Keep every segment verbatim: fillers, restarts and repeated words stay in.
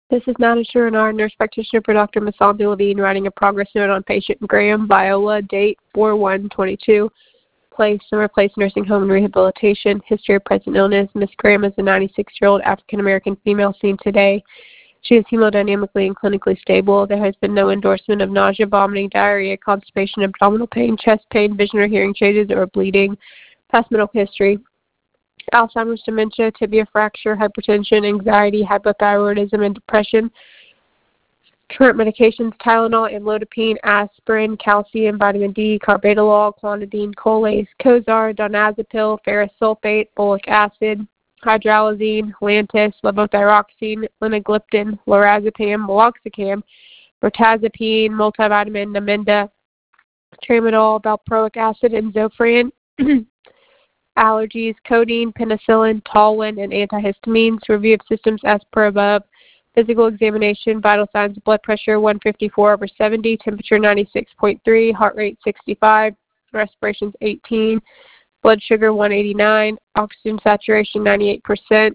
This is Nana Shurenar, nurse practitioner for Doctor Masaldi Levine, writing a progress note on patient Graham Viola, date four one twenty-two, place, summer place, nursing home and rehabilitation, history of present illness. Miss Graham is a ninety-six-year-old African-American female seen today. She is hemodynamically and clinically stable. There has been no endorsement of nausea, vomiting, diarrhea, constipation, abdominal pain, chest pain, vision or hearing changes, or bleeding. Past medical history: Alzheimer's, dementia, tibia fracture, hypertension, anxiety, hypothyroidism, and depression. Current medications: Tylenol, amlodipine, aspirin, calcium, vitamin D, carvedilol, clonidine, Colace, Cozar, donazepam, ferrous sulfate, folic acid, hydralazine, Lantus, levothyroxine, linagliptin, lorazepam, meloxicam, mirtazapine, multivitamin, Namenda, tramadol, valproic acid, and Zofran. Allergies: codeine, penicillin, Talwin, and antihistamines. Review of systems as per above. Physical examination: vital signs: blood pressure one fifty-four over seventy, temperature ninety-six point three, heart rate sixty-five, respirations eighteen, blood sugar one eighty-nine, oxygen saturation ninety-eight percent.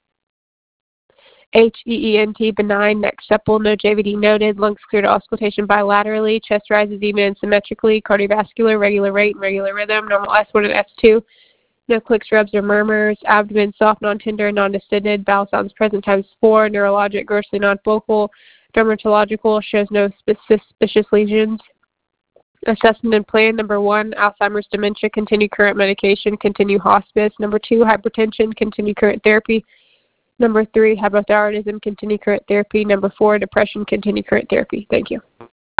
H E E N T benign, neck supple, no J V D noted, lungs clear to auscultation bilaterally, chest rises even and symmetrically, cardiovascular, regular rate and regular rhythm, normal S one and S two. No clicks, rubs, or murmurs. Abdomen soft, non-tender, non-distended. Bowel sounds present times four. Neurologic, grossly non-focal. Dermatological, shows no suspicious lesions. Assessment and plan: number one, Alzheimer's, dementia, continue current medication, continue hospice. Number two, hypertension, continue current therapy. Number three, hypothyroidism, continue current therapy. Number four, depression, continue current therapy. Thank you.